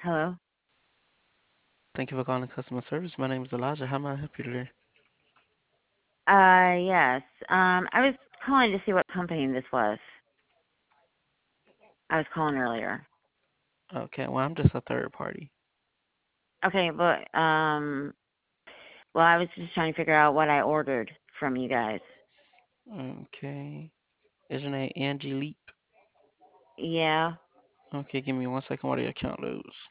Hello? Thank you for calling customer service. My name is Elijah. How may I help you today? Yes. I was calling to see what company this was. I was calling earlier. Okay, well, I'm just a third party. Okay, well, I was just trying to figure out what I ordered from you guys. Okay. Is your name Angie Leap? Yeah. Okay, give me 1 second while the account loads.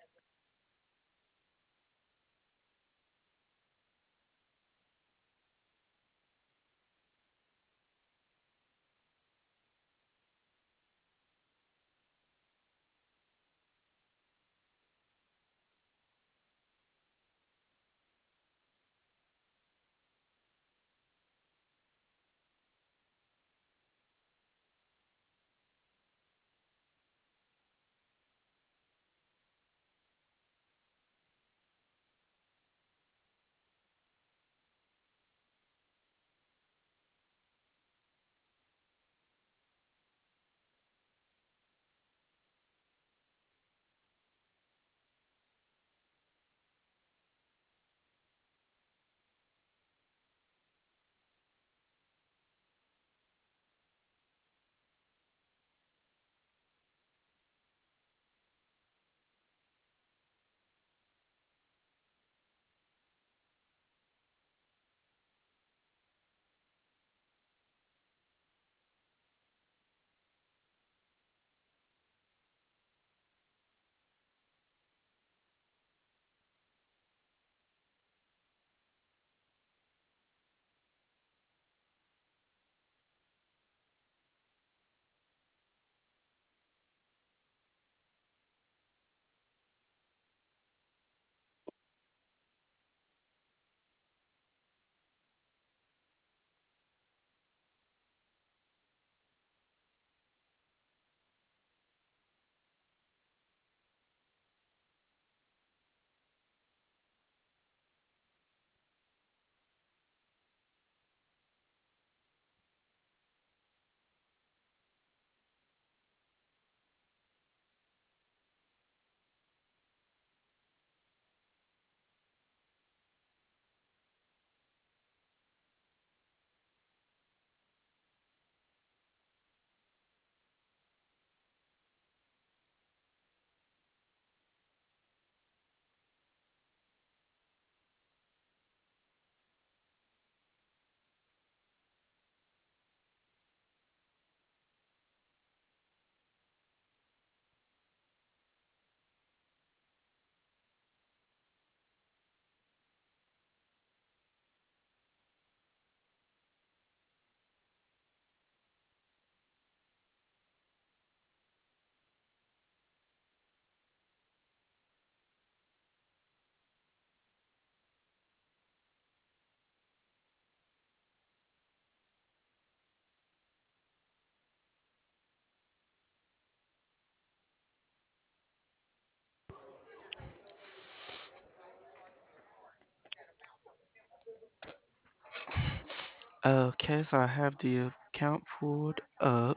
Okay, so I have the account pulled up,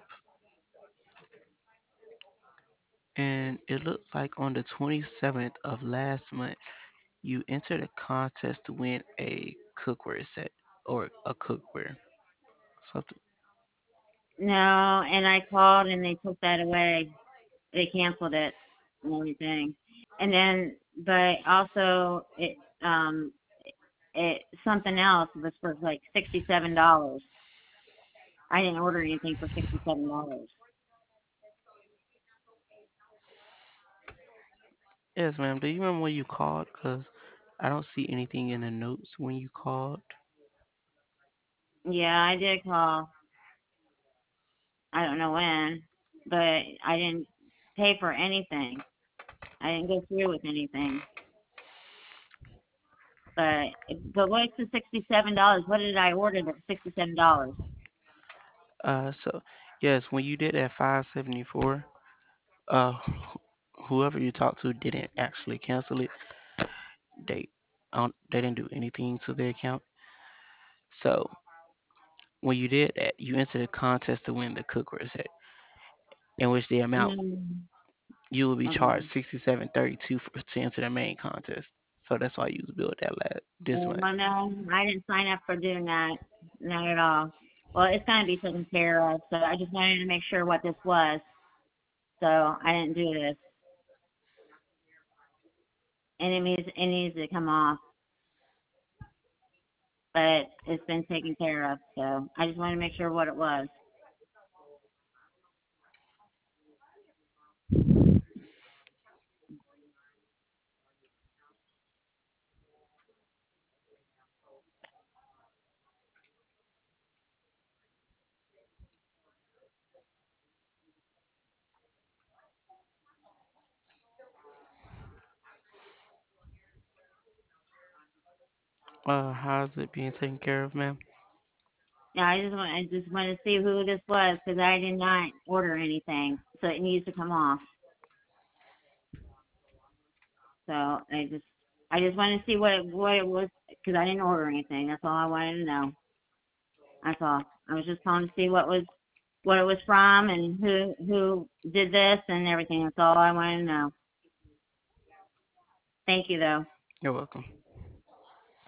and it looks like on the 27th of last month, you entered a contest to win a cookware set or a cookware. Something. No, and I called and they took that away. They canceled it and everything. And then, but also it something else was for like $67. I didn't order anything for $67. Yes, ma'am. Do you remember when you called? Because I don't see anything in the notes when you called. Yeah, I did call. I don't know when, but I didn't pay for anything. I didn't go through with anything. But what's the $67? What did I order that's $67? So yes, when you did that 574, whoever you talked to didn't actually cancel it. They they didn't do anything to the account. So when you did that, you entered a contest to win the cookware set, in which the amount Mm. you will be Okay. charged $67.32 to enter the main contest. So that's why you was billed that this month. Well, no, I didn't sign up for doing that. Not at all. Well, it's going to be taken care of, so I just wanted to make sure what this was. So I didn't do this. And it needs to come off. But it's been taken care of, so I just wanted to make sure what it was. How's it being taken care of, ma'am? Yeah, I just want to see who this was because I did not order anything, so it needs to come off. So I just wanted to see what it was because I didn't order anything. That's all I wanted to know. That's all. I was just calling to see what it was from and who did this and everything. That's all I wanted to know. Thank you though. You're welcome.